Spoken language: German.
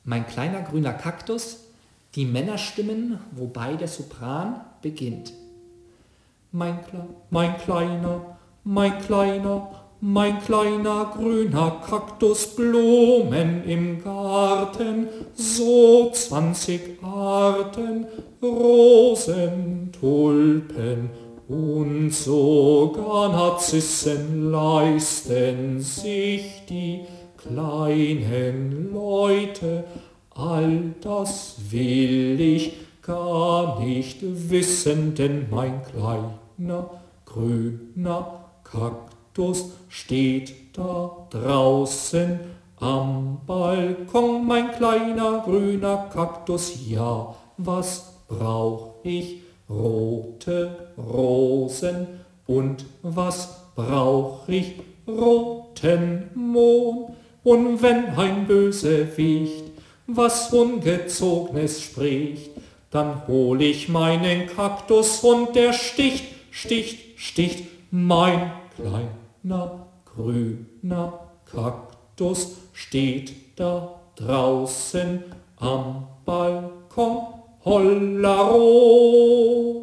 Mein kleiner grüner Kaktus, die Männerstimmen, wobei der Sopran beginnt. Mein kleiner grüner Kaktus, Blumen im Garten, so 20 Arten, Rosen, Tulpen und sogar Narzissen leisten sich die kleinen Leute. All das will ich gar nicht wissen, denn mein kleiner grüner Kaktus steht da draußen am Balkon. Mein kleiner grüner Kaktus, ja, was brauch ich? Rote Rosen und was brauch ich? Roten Mohn. Und wenn ein Bösewicht was Ungezognes spricht, dann hol ich meinen Kaktus und der sticht, mein kleiner grüner Kaktus steht da draußen am Balkon. Hollaro!